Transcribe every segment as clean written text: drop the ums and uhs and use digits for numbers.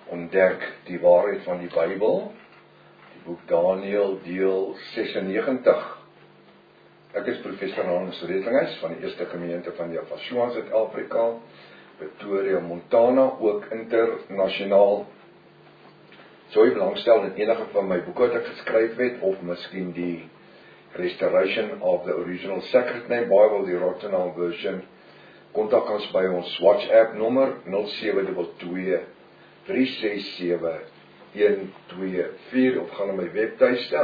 Ontdek die waarheid van die Bybel, die boek Daniël, deel 96. Ek is professor Hans Redlinghuis van die Eerste Gemeente van Javashua Suid-Afrika, Pretoria, Montana, ook internasionaal. Sou jy belangstel in enige van my boeke wat ek geskryf het, of miskien die Restoration of the Original Sacred Name Bible, die Rottenham version, kontak ons by ons WhatsApp nommer 0722 367-124 of gaan na my webtuiste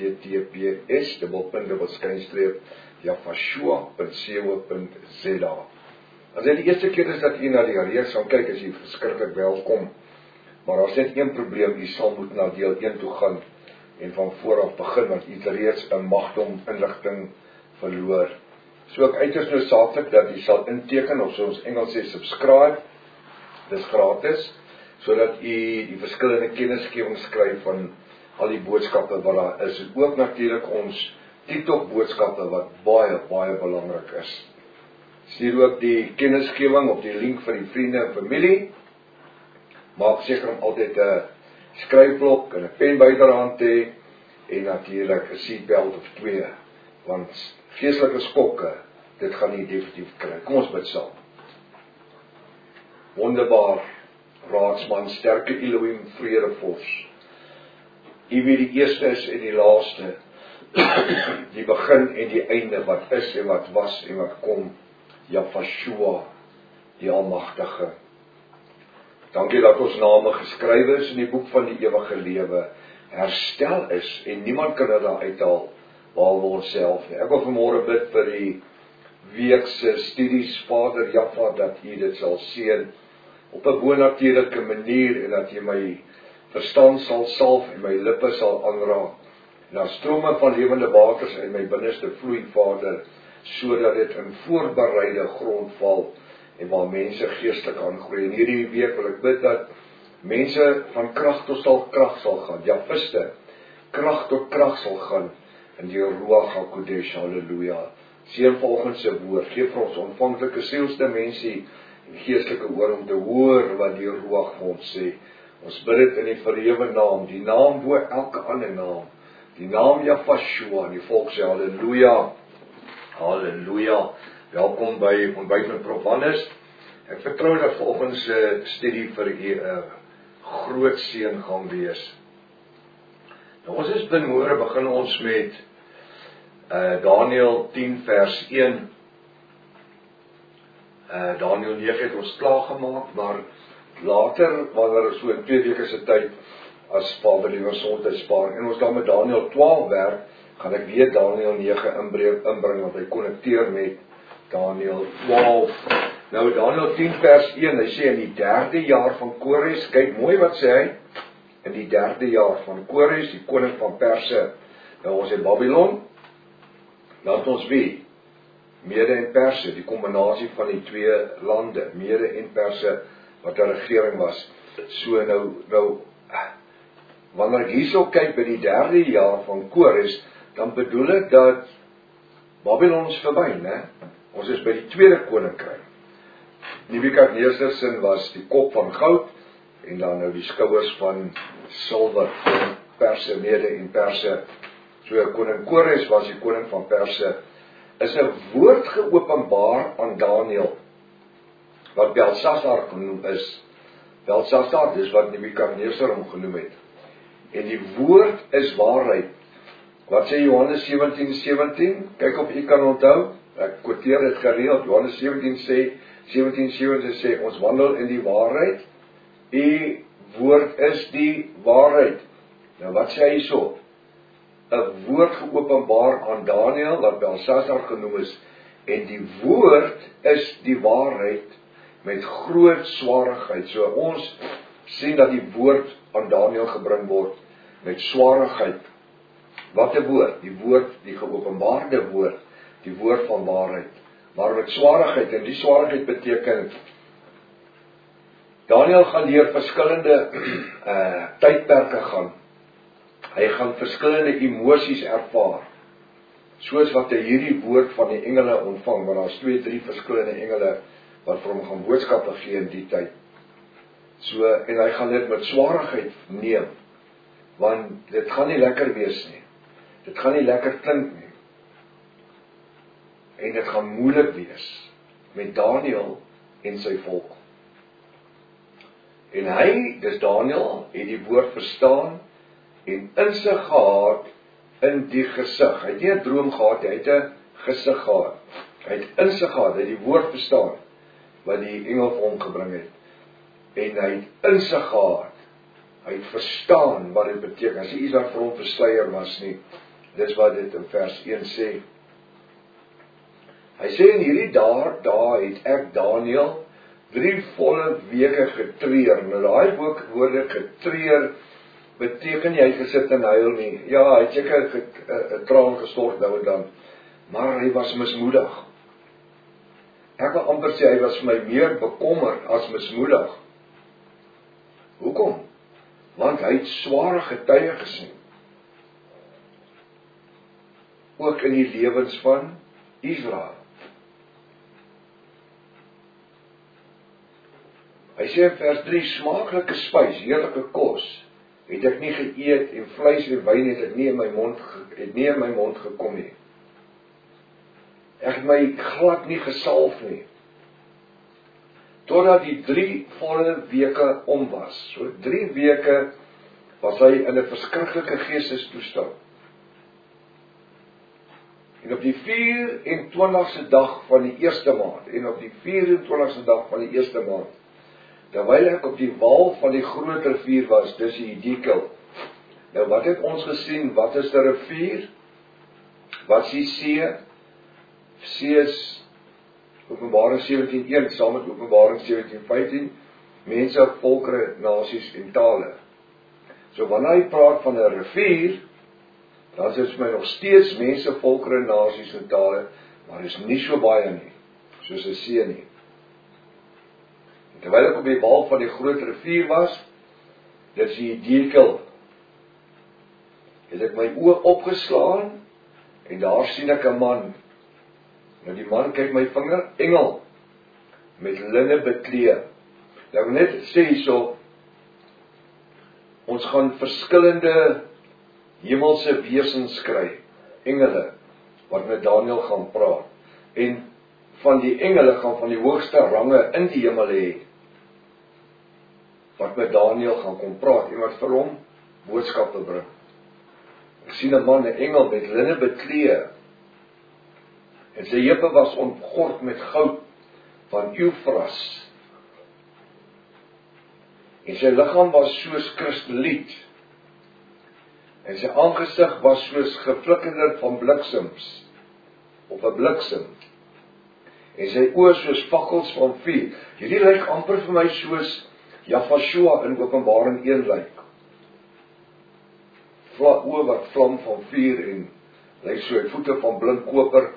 https://javashua.co.za. As dit die eerste keer is dat jy na die reeks gaan kyk, is jy verskriklik welkom. Maar daar is net een probleem, jy sal moet na deel 1 toe gaan en van vooraf begin, want jy het reeds 'n magdom inligting verloor. So ek uiters noodsaaklik dat jy sal inteken, of soos Engels sê, subscribe, dis gratis, sodat jy die verskillende kennisgewings kry van al die boodskappe wat daar is, en ook natuurlik ons TikTok boodskappe wat baie, baie belangrik is. Stuur ook die kennisgewing op die link vir die vriende en familie. Maak seker om altyd 'n skryfblok en 'n pen byderhand te hê, en natuurlik 'n seatbelt of 2, want geestelike skokke, dit gaan nie definitief kry. Kom ons bid saam. Wonderbaar Raadsman, sterke Elohim, vredevors. U wie die eerste is en die laaste, die begin en die einde, wat is en wat was en wat kom, Javashua, die Almagtige. Dankie dat ons name geskrywe is in die boek van die ewige lewe, herstel is en niemand kan dit daar uithaal, behalwe onsself. Ek wil vanmôre bid vir die week se studies, Vader Jaffa, dat U dit sal seën op 'n bonatuurlike manier, en dat jy my verstand sal salf en my lippe sal aanraak, en daar strome van lewende waters in my binneste vloei, Vader, sodat dit in voorbereide grond val, en waar mense geestelik aangroei. En hierdie week wil ek bid dat mense van krag tot krag sal gaan, Javiste, krag tot krag sal gaan, in die Ruach HaKodesh, halleluja. Seën volgens se woord, gee vir ons ontvanklike sielsdimensie, en geestelike hoor om te hoor wat die Ruach vir ons sê. Ons bid dit in die verhewe naam, die naam bo elke ander naam, die naam Javashua, en die volk sê halleluja, halleluja. Welkom by Ontbyt met Prof. Hannes. Ek vertrou dat volgens studie vir u 'n groot seën gaan wees. Nou, ons is vanmôre begin ons met Daniël 10 vers 1. Daniël 9 het ons klaargemaak, maar later, wanneer so in 2 weke se tyd, as Vader die gesondheid spaar, en ons dan met Daniël 12 werk, gaan ek weer Daniël 9 inbring, want hy konnekteer met Daniël 12. Nou, Daniël 10 vers 1, hy sê in die 3de jaar van Kores, kyk mooi wat sê hy, in die 3de jaar van Kores, die koning van Perse. Nou, ons het Babylon, laat ons wie? Mede en Perse, die kombinasie van die twee lande, Mede en Perse, wat 'n regering was. So nou, wanneer ek hierso kyk by die 3de jaar van Kores, dan bedoel ek dat Babylon is verby, né? Ons is by die tweede koninkryk. Nebukadneser sin was die kop van goud, en dan nou die skouers van silwer, Perse, Mede en Perse. So koning Kores was die koning van Perse. Is 'n woord geopenbaar aan Daniël, wat Belsasar genoem is. Belsasar, dis wat Nebukadneser hom genoem het. En die woord is waarheid. Wat sê Johannes 17:17? Kyk of u kan onthou. Ek quoteer dit gereeld. Johannes 17:17 sê, ons wandel in die waarheid. U woord is die waarheid. Nou wat sê hy so? 'n woord geopenbaar aan Daniël, wat Belsasar genoem is, en die woord is die waarheid, met groot swaarigheid. So ons sien dat die woord aan Daniël gebring word, met swaarigheid. Wat 'n woord? Die woord, die geopenbaarde woord, die woord van waarheid, maar met swaarigheid, en die swaarigheid beteken, Daniël gaan deur verskillende tydperke gaan. Hy gaan verskillende emosies ervaar, soos wat hy hierdie woord van die engele ontvang, want daar is 2, 3 verskillende engele, wat vir hom gaan boodskappe gee in die tyd. So, en hy gaan dit met swaarigheid neem, want dit gaan nie lekker wees nie. Dit gaan nie lekker klink nie. En dit gaan moeilik wees met Daniël en sy volk. En hy, dis Daniël, het die woord verstaan en insig gehad in die gesig. Hy het nie 'n droom gehad, hy het 'n gesig gehad. Hy het insig gehad, hy het die woord verstaan wat die engel vir hom gebring het. En hy het insig gehad. Hy het verstaan wat dit beteken. As iets wat vir hom versluier was nie. Dis wat dit in vers 1 sê. Hy sê in hierdie dae het ek Daniël 3 volle weke getreur. Nou daai woorde getreur beteken nie hy gesit en huil nie. Ja, hy het seker 'n traan gestort nou en dan. Maar hy was mismoedig. Ek wil amper sê hy was vir my meer bekommerd as mismoedig. Hoekom? Want hy het sware getuie gesien. Ook in die lewens van Israel. Hy sê in vers 3, smaaklike spys, heerlike kos, het ek nie geëet en vleis en wyn het ek nie in my mond gekom nie. Ek het my glad nie gesalf nie. Totdat die 3 volle weke om was. So 3 weke was hy in 'n verskriklike geestestoestand. En op die 24ste dag van die eerste maand, terwyl ek op die wal van die groot rivier was, dis die Hiddekel. Nou wat het ons gesien, wat is die rivier? Wat is die see? See is Openbaring 17:1, saam met Openbaring 17:15, mense, volkere, nasies en tale. So wanneer hy praat van 'n rivier, dan is dit vir my nog steeds mense, volkere, nasies en tale, maar is nie so baie nie, soos 'n see nie. En terwyl ek op die wal van die groot rivier was, dit is die Hiddekel, het ek my oë opgeslaan, en daar sien ek 'n man. Nou die man kyk my vinger, engel, met linne beklee. Nou net sê hierso, ons gaan verskillende hemelse wesens kry, engele, wat met Daniël gaan praat. En van die engele gaan van die hoogste range in die hemel hê, wat met Daniël gaan kom praat, en wat vir hom boodskappe bring. Ek sien 'n man, 'n engel met linne beklee, en sy heupe was omgord met goud van Eufras. En sy liggaam was soos kristaliet. En sy aangesig was soos geflikker van bliksems, of 'n bliksem. En sy oë soos fakkels van vuur. Hierdie lyk amper vir my soos Jahshua in Openbaring 1 lyk. Oë wat vlam van vuur en lyk so voete van blink koper.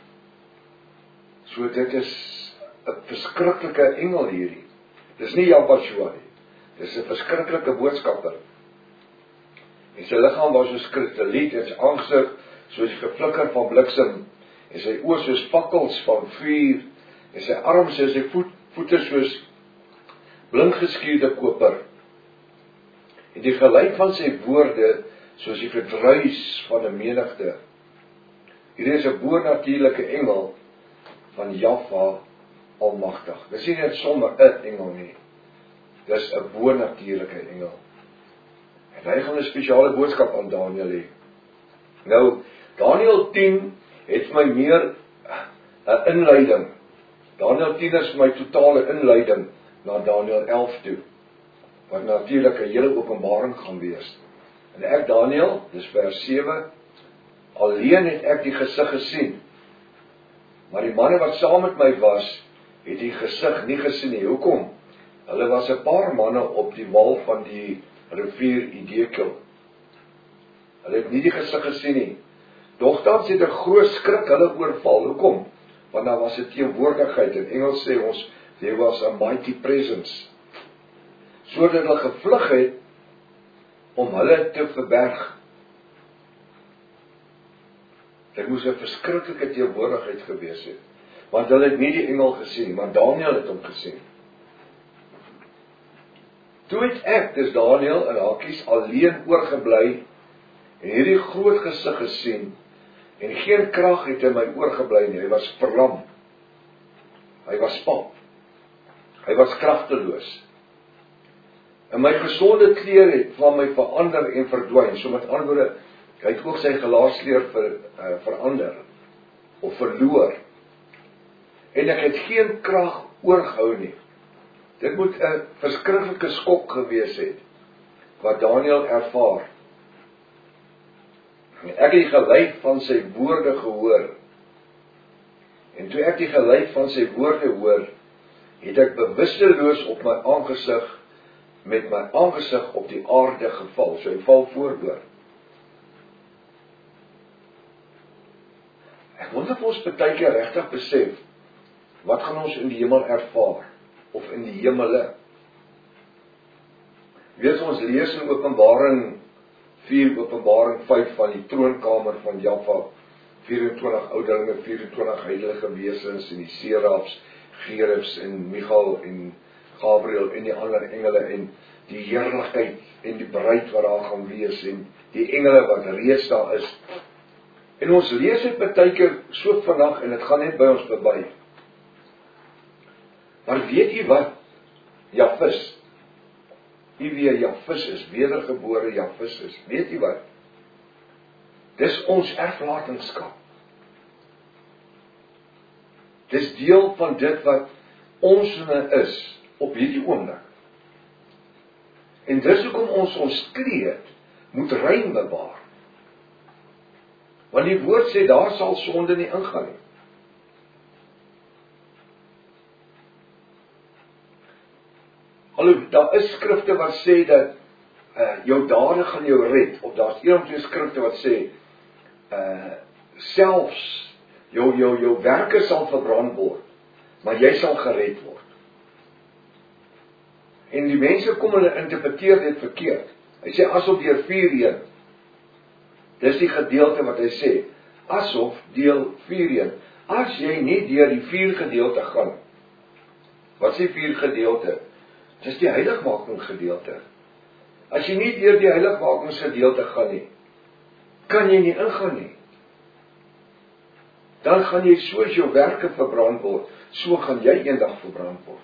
So dit is 'n verskriklike engel hierdie. Dis nie Jahshua nie. Dis 'n verskriklike boodskapper. En sy liggaam was soos kristaliet en sy aangesig soos geflikker van bliksem en sy oë soos fakkels van vuur en sy arms en sy voete soos blinkgeskuurde koper. En die geluid van sy woorde soos die gedruis van 'n menigte. Hierdie is 'n bonatuurlike engel van Jahwe Almagtig. Dis nie net sommer 'n engel nie. Dis 'n bonatuurlike engel. En hy gaan 'n spesiale boodskap aan Daniël hê. Nou, Daniël 10 het vir my meer 'n inleiding. Daniël 10 is vir my totale inleiding na Daniël 11 toe, wat natuurlik 'n hele openbaring gaan wees. En ek Daniël, dis vers 7, alleen het ek die gesig gesien, maar die manne wat saam met my was, het die gesig nie gesien nie. Hoekom? Hulle was 'n paar manne op die wal van die rivier Hiddekel. Hulle het nie die gesig gesien nie. Nogtans het 'n groot skrik hulle oorval. Hoekom? Want daar was 'n teenwoordigheid. In Engels sê ons, there was a mighty presence. Sodat hulle gevlug het om hulle te verberg. Dit moes 'n verskriklike teenwoordigheid gewees het. Want hulle het nie die engel gesien, maar Daniël het hom gesien. Toe het ek, dis Daniël in hakies, alleen oorgebly en hierdie groot gesig gesien en geen krag het in my oorgebly nie. Hy was verlam. Hy was pap. Hy was kragteloos. En my gesonde klere het van my verander en verdwyn. So met ander woorde, hy het ook sy gelaarskleur verander of verloor. En ek het geen krag oorgehou nie. Dit moet 'n verskriklike skok gewees het wat Daniël ervaar. En ek het die geluid van sy woorde gehoor. En toe ek die geluid van sy woorde hoor, het ek bewusteloos op my aangesig met my aangesig op die aarde geval. So hy val vooroor. Ek wonder of ons baie keer regtig besef wat gaan ons in die hemel ervaar of in die hemele. Weet ons lees in Openbaring 4, Openbaring 5 van die troonkamer van Jahwe, 24 ouderlinge, 24 heilige wesens en die serafs, gerubs en Michael en Gabriel en die ander engele en die heerlikheid en die bruid wat daar gaan wees en die engele wat reeds daar is. En ons lees dit baie keer so vinnig en dit gaan net by ons verby. Maar weet jy wat? Jafis. Wie wie Jafis is, wedergebore Jafis is. Weet jy wat? Dis ons erflatingskap. Dis deel van dit wat ons is op hierdie oomblik. En dis hoekom ons kreet moet rein bewaar. Want die woord sê daar sal sonde nie ingaan nie. Alhoewel daar is skrifte wat sê dat jou dade gaan jou red, of daar's een of twee skrifte wat sê selfs jou werke sal verbrand word, maar jy sal gered word. En die mense kom en interpreteer dit verkeerd. Hy sê asof deur vuur heen. Dis die gedeelte wat hy sê, asof deel 4:1. As jy nie deur die 4 gedeelte gaan, wat is die 4 gedeelte? Dis die heiligmaking gedeelte. As jy nie deur die heiligmakingsgedeelte gaan nie, kan jy nie ingaan nie. Dan gaan jy soos jou werke verbrand word, so gaan jy eendag verbrand word.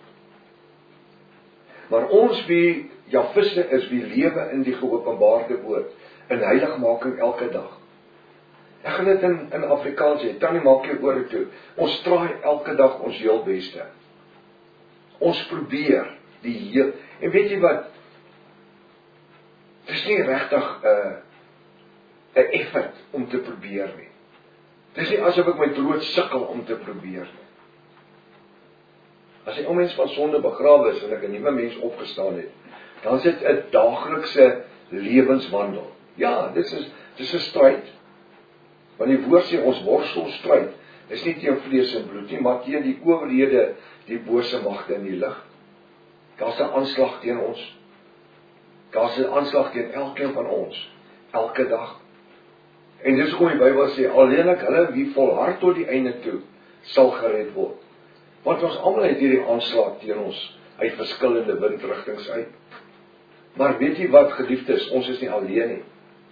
Maar ons wie Jafisse is, wie lewe in die geopenbaarde woord, in heiligmaking elke dag. Ek gaan dit in Afrikaans sê, Tannie maak jou ore toe. Ons traai elke dag ons heel beste. Ons probeer die heel, en weet jy wat, dit is nie regtig 'n effort om te probeer nie. Dit is nie asof ek my dood sukkel om te probeer nie. As 'n ou mens van sonde begrawe is en ek 'n nuwe mens opgestaan het, dan is dit 'n daaglikse lewenswandel. Ja, dis 'n stryd. Want die woord sê ons worstel stryd. Dis nie teen vlees en bloed nie, maar teen die owerhede, die bose magte in die lig. Daar's 'n aanslag teen ons. Daar's 'n aanslag teen elkeen van ons, elke dag. En dis hoekom die Bybel sê, alleenlik hulle wie volhard tot die einde toe, sal gered word. Want ons almal het hierdie aanslag teen ons, uit verskillende windrigtings uit. Maar weet jy wat, geliefdes, ons is nie alleen nie.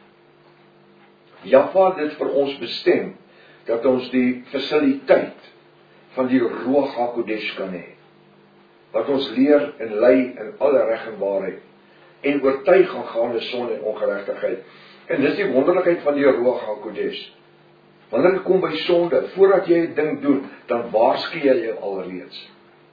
Jahwe het dit vir ons bestem, dat ons die fasiliteit van die Ruach HaKodesh kan hê. Wat ons leer en lei in alle reg en waarheid, en oortuig aangaande sonde en ongeregtigheid. En dis die wonderlikheid van die Ruach HaKodesh. Wanneer dit kom by sonde, voordat jy 'n ding doen, dan waarsku jy jou alreeds.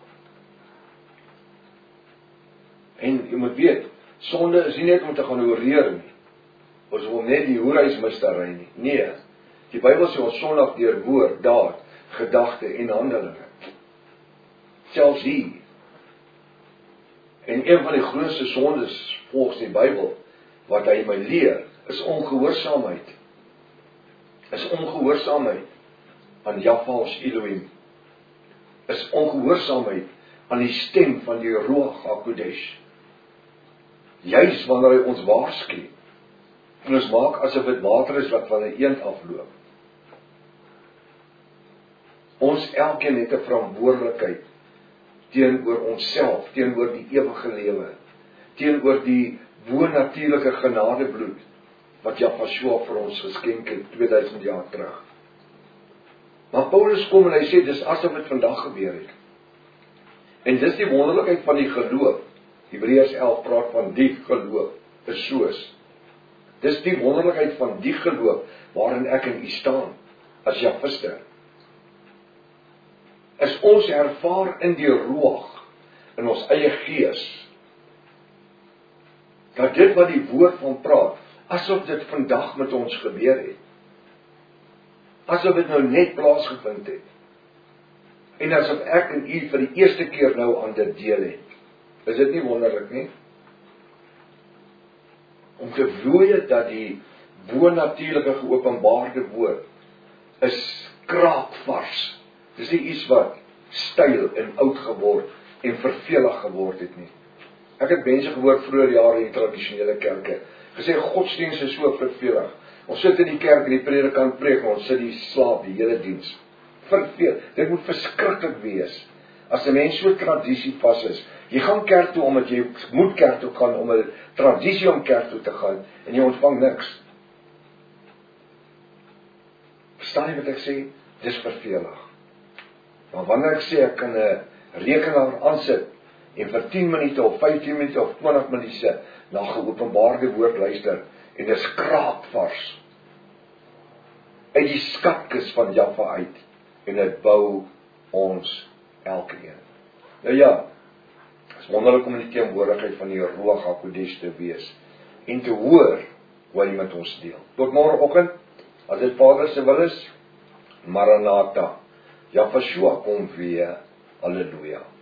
En jy moet weet, sonde is nie net om te gaan oreer nie. Ons wil net die hoerhuis mis te ry nie. Nee, die Bybel sê ons sondig deur woord, daad, gedagte en handelinge. Selfs hier. En een van die grootste sondes volgens die Bybel, wat hy my leer, is ongehoorsaamheid. Is ongehoorsaamheid aan Jahwe ons Elohim. Is ongehoorsaamheid aan die stem van die Ruach HaKodesh. Juis wanneer hy ons waarsku, en ons maak asof dit water is wat van 'n eend afloop. Ons elkeen het 'n verantwoordelikheid teenoor onsself, teenoor die ewige lewe, teenoor die bo-natuurlike genadebloed wat Jahshua vir ons geskenk het 2000 jaar terug. Maar Paulus kom en hy sê, dis asof dit vandag gebeur het. En dis die wonderlikheid van die geloof. Hebreërs 11 praat van die geloof, is soos. Dis die wonderlikheid van die geloof, waarin ek en u staan, as Jahwiste. Is ons ervaar in die ruach, in ons eie gees, dat dit wat die woord van praat, asof dit vandag met ons gebeur het. Asof dit nou net plaasgevind het. En asof ek en u vir die eerste keer nou aan dit deel het. Is dit nie wonderlik nie? Om te weet dat die bo-natuurlike geopenbaarde woord is kraakvars. Dis nie iets wat styl en oud geword en vervelig geword het nie. Ek het mense gehoor vroeër jare in tradisionele kerke gesê godsdienst is so vervelig. Ons sit in die kerk en die predikant preek, ons sit die slaap die hele diens. Verveel. Dit moet verskriklik wees. As 'n mens so tradisie vas is, jy gaan kerk toe omdat jy moet kerk toe gaan om 'n tradisie om kerk toe te gaan en jy ontvang niks. Verstaan jy wat ek sê? Dis vervelig. Maar wanneer ek sê ek kan 'n rekenaar aansit en vir 10 minute of 15 minute of 20 minute na geopenbaarde woord luister en dis kraakvars uit die skatkis van Jahwe uit en dit bou ons elkeen. Nou ja, is wonderlik om in die teenwoordigheid van die Ruach HaKodesh te wees en te hoor wat hy met ons deel. Tot môreoggend, as dit Vader se wil is, Maranatha, Jahshua kom weer, halleluja.